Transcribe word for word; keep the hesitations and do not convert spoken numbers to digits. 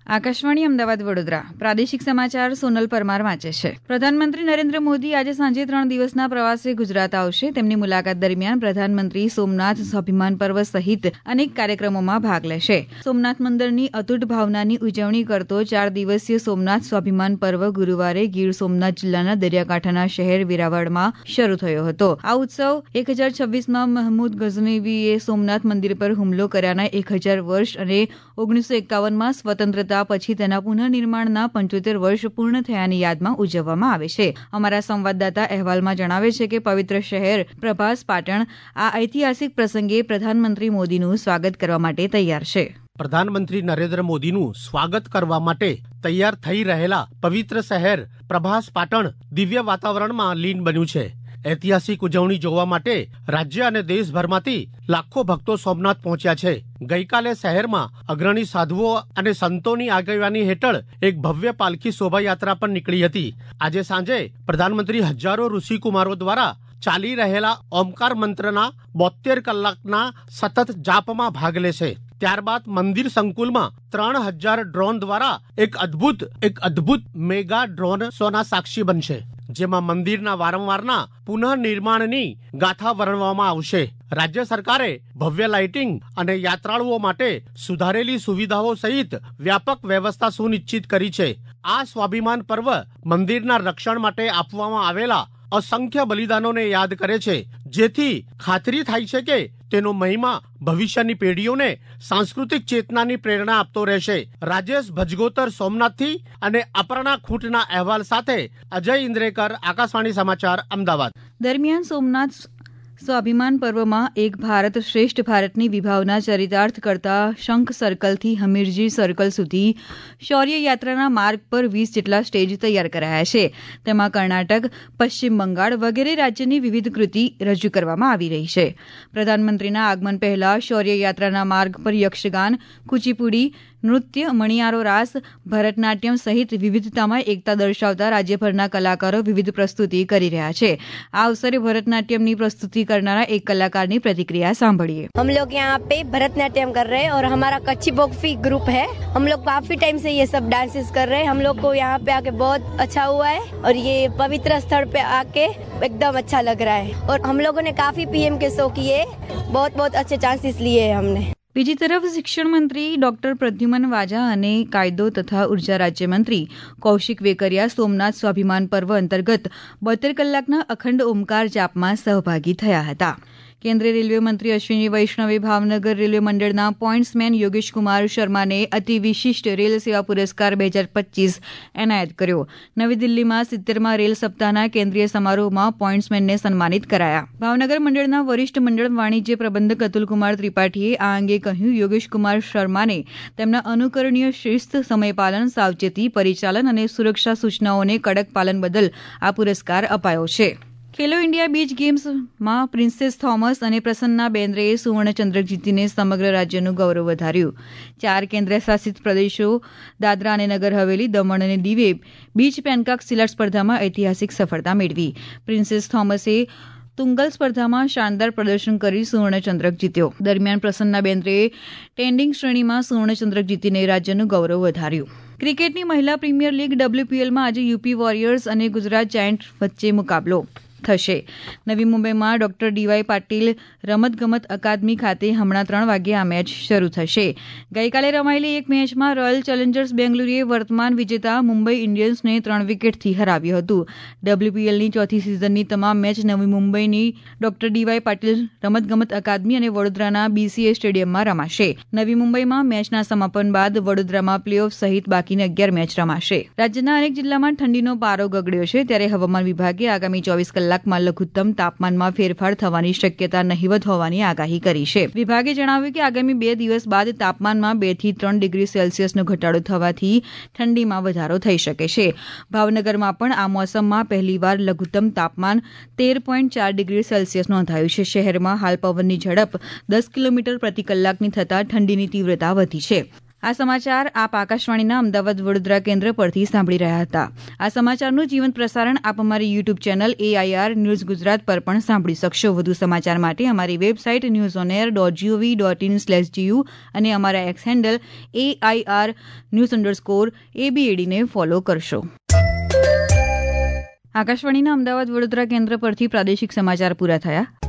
આકાશવાણી અમદાવાદ વડોદરા પ્રાદેશિક સમાચાર સોનલ પરમાર વાંચે છે. પ્રધાનમંત્રી નરેન્દ્ર મોદી આજે સાંજે ત્રણ દિવસના પ્રવાસે ગુજરાત આવશે. તેમની મુલાકાત દરમિયાન પ્રધાનમંત્રી સોમનાથ સ્વાભિમાન પર્વ સહિત અનેક કાર્યક્રમોમાં ભાગ લેશે. સોમનાથ મંદિરની અતૂટ ભાવનાની ઉજવણી કરતો ચાર દિવસીય સોમનાથ સ્વાભિમાન પર્વ ગુરુવારે ગીર સોમનાથ જિલ્લાના દરિયાકાંઠાના શહેર વેરાવળમાં શરૂ થયો હતો. આ ઉત્સવ એક હજાર છવ્વીસમાં મહમૂદ ગઝનવીએ સોમનાથ મંદિર પર હુમલો કર્યાના એક હજાર વર્ષ અને ઓગણીસો એકાવનમાં સ્વતંત્રતા પછી તેના પુનઃનિર્માણના પંચોતેર વર્ષ પૂર્ણ થયાની યાદમાં ઉજવવામાં આવે છે. અમારા સંવાદદાતા અહેવાલમાં જણાવે છે કે પવિત્ર શહેર પ્રભાસ પાટણ આ ઐતિહાસિક પ્રસંગે પ્રધાનમંત્રી મોદીનું સ્વાગત કરવા માટે તૈયાર છે. પ્રધાનમંત્રી નરેન્દ્ર મોદીનું સ્વાગત કરવા માટે તૈયાર થઈ રહેલા પવિત્ર શહેર પ્રભાસ પાટણ દિવ્ય વાતાવરણમાં લીન બન્યું છે. ઐતિહાસિક ઉજવણી જોવા માટે રાજ્ય અને દેશભરમાંથી લાખો ભક્તો સોમનાથ પહોંચ્યા છે. ગઈકાલે શહેરમાં અગ્રણી સાધુઓ અને સંતોની આગેવાની હેઠળ એક ભવ્ય પાલખી શોભાયાત્રા પણ નીકળી હતી. આજે સાંજે પ્રધાનમંત્રી હજારો ઋષિકુમારો દ્વારા ચાલી રહેલા ઓમકાર મંત્રના બોતેર કલાકના સતત જાપમાં ભાગ લેશે. ત્યારબાદ મંદિર સંકુલમાં ત્રણ હજાર ડ્રોન દ્વારા એક અદ્ભુત એક અદ્ભુત મેગા ડ્રોન શોના સાક્ષી બનશે, જેમાં મંદિરના વારંવારના પુનઃનિર્માણની ગાથા વર્ણવવામાં આવશે. રાજ્ય સરકારે ભવ્ય લાઇટિંગ અને યાત્રાળુઓ માટે સુધારેલી સુવિધાઓ સહિત વ્યાપક વ્યવસ્થા સુનિશ્ચિત કરી છે. આ સ્વાભિમાન પર્વ મંદિરના રક્ષણ માટે આપવામાં આવેલા અસંખ્ય બલિદાનોને યાદ કરે છે, જેથી ખાતરી થાય છે કે તેનો મહિમા ભવિષ્યની પેઢીઓને સાંસ્કૃતિક ચેતનાની પ્રેરણા આપતો રહેશે. રાજેશ ભજગોતર સોમનાથથી અને અપર્ણા ખૂંટના અહેવાલ સાથે અજય ઇન્દ્રેકર, આકાશવાણી સમાચાર, અમદાવાદ. દરમિયાન સોમનાથ સ્વાભિમાન પર્વમાં એક ભારત શ્રેષ્ઠ ભારતની વિભાવના ચરિતાર્થ કરતા શંખ સર્કલથી હમીરજી સર્કલ સુધી શૌર્ય યાત્રાના માર્ગ પર વીસ જેટલા સ્ટેજ તૈયાર કરાયા છે. તેમાં કર્ણાટક, પશ્ચિમ બંગાળ વગેરે રાજ્યની વિવિધ કૃતિ રજૂ કરવામાં આવી રહી છે. પ્રધાનમંત્રીના આગમન પહેલા શૌર્ય યાત્રાના માર્ગ પર યક્ષગાન, કુચીપુડી નૃત્ય, મણિયારો રાસ, ભરતનાટ્યમ સહિત વિવિધતામાં એકતા દર્શાવતા રાજ્યભરના કલાકારો વિવિધ પ્રસ્તુતિ કરી રહ્યા છે. આ અવસરે ભરતનાટ્યમની પ્રસ્તુતિ करनारा एक कलाकार की प्रतिक्रिया सांभळिए. हम लोग यहाँ पे भरतनाट्यम कर रहे हैं और हमारा कच्ची बोकफी ग्रुप है. हम लोग काफी टाइम से ये सब डांसेस कर रहे हैं. हम लोग को यहाँ पे आके बहुत अच्छा हुआ है और ये पवित्र स्थल पे आके एकदम अच्छा लग रहा है और हम लोगों ने काफी पीएम के शो किए, बहुत बहुत अच्छे चांसेस लिए हैं हमने. બીજી તરફ શિક્ષણ મંત્રી ડોક્ટર પ્રદ્યુમન વાજા અને કાયદો તથા ઉર્જા રાજ્યમંત્રી કૌશિક વેકરિયા સોમનાથ સ્વાભિમાન પર્વ અંતર્ગત બોતેર કલાકના અખંડ ઓમકાર જાપમાં સહભાગી થયા હતા. કેન્દ્રીય રેલવે મંત્રી અશ્વિની વૈષ્ણવે ભાવનગર રેલવે મંડળના પોઇન્ટ્સમેન યોગેશ કુમાર શર્માને અતિ વિશિષ્ટ રેલ સેવા પુરસ્કાર બે હજાર પચીસ એનાયત કર્યો. નવી દિલ્હીમાં સિત્તેરમાં રેલ સપ્તાહના કેન્દ્રીય સમારોહમાં પોઇન્ટ્સમેનને સન્માનિત કરાયા. ભાવનગર મંડળના વરિષ્ઠ મંડળ વાણિજ્ય પ્રબંધક અતુલકુમાર ત્રિપાઠીએ આ અંગે કહ્યું, યોગેશ કુમાર શર્માને તેમના અનુકરણીય શિસ્ત, સમયપાલન, સાવચેતી, પરિચાલન અને સુરક્ષા સૂચનાઓને કડક પાલન બદલ આ પુરસ્કાર અપાયો છે. ખેલો ઇન્ડિયા બીચ ગેમ્સમાં પ્રિન્સેસ થોમસ અને પ્રસન્ના બેન્દ્રેએ સુવર્ણચંદ્રક જીતીને સમગ્ર રાજ્યનું ગૌરવ વધાર્યું. ચાર કેન્દ્રશાસિત પ્રદેશો દાદરા અને નગર હવેલી, દમણ અને દીવે બીચ પેનકાક સિલાટ સ્પર્ધામાં ઐતિહાસિક સફળતા મેળવી. પ્રિન્સેસ થોમસે તુંગલ સ્પર્ધામાં શાનદાર પ્રદર્શન કરી સુવર્ણચંદ્રક જીત્યો. દરમિયાન પ્રસન્ના બેન્દ્રેએ ટેન્ડિંગ શ્રેણીમાં સુવર્ણચંદ્રક જીતીને રાજ્યનું ગૌરવ વધાર્યું. ક્રિકેટની મહિલા પ્રીમિયર લીગ ડબલ્યુપીએલમાં આજે યુપી વોરિયર્સ અને ગુજરાત જાયન્ટ વચ્ચે મુકાબલો થશે. નવી મુંબઈમાં ડોક્ટર ડીવાય પાટીલ રમતગમત અકાદમી ખાતે હમણાં ત્રણ વાગ્યે આ મેચ શરૂ થશે. ગઈકાલે રમાયેલી એક મેચમાં રોયલ ચેલેન્જર્સ બેંગલુરુએ વર્તમાન વિજેતા મુંબઈ ઇન્ડિયન્સને ત્રણ વિકેટથી હરાવ્યું હતું. ડબલ્યુપીએલની ચોથી સિઝનની તમામ મેચ નવી મુંબઈની ડોક્ટર ડીવાય પાટીલ રમતગમત અકાદમી અને વડોદરાના બીસીએ સ્ટેડિયમમાં રમાશે. નવી મુંબઈમાં મેચના સમાપન બાદ વડોદરામાં પ્લે ઓફ સહિત બાકીની અગિયાર મેચ રમાશે. રાજ્યના અનેક જિલ્લામાં ઠંડીનો પારો ગગડ્યો છે, ત્યારે હવામાન વિભાગે આગામી ચોવીસ કલાક કલાકમાં લઘુત્તમ તાપમાનમાં ફેરફાર થવાની શક્યતા નહિવત હોવાની આગાહી કરી છે. વિભાગે જણાવ્યું કે આગામી બે દિવસ બાદ તાપમાનમાં બે થી ત્રણ ડિગ્રી સેલ્સિયસનો ઘટાડો થવાથી ઠંડીમાં વધારો થઈ શકે છે. ભાવનગરમાં પણ આ મોસમમાં પહેલીવાર લઘુત્તમ તાપમાન તેર પોઈન્ટ ચાર ડિગ્રી સેલ્સિયસ નોંધાયું છે. શહેરમાં હાલ પવનની ઝડપ દસ કિલોમીટર પ્રતિ કલાકની થતાં ઠંડીની તીવ્રતા વધી છે. આ સમાચાર આપ આકાશવાણીના અમદાવાદ વડોદરા કેન્દ્ર પરથી સાંભળી રહ્યા હતા. આ સમાચારનું જીવંત પ્રસારણ આપ અમારી YouTube channel AIR news Gujarat પર પણ સાંભળી શકશો. વધુ સમાચાર માટે અમારી website news on air dot GOV dot in slash GU અને અમારા X handle AIR news underscore એબીએડીને ફોલો કરશો. આકાશવાણીના અમદાવાદ વડોદરા કેન્દ્ર પરથી પ્રાદેશિક સમાચાર પૂરા થયા.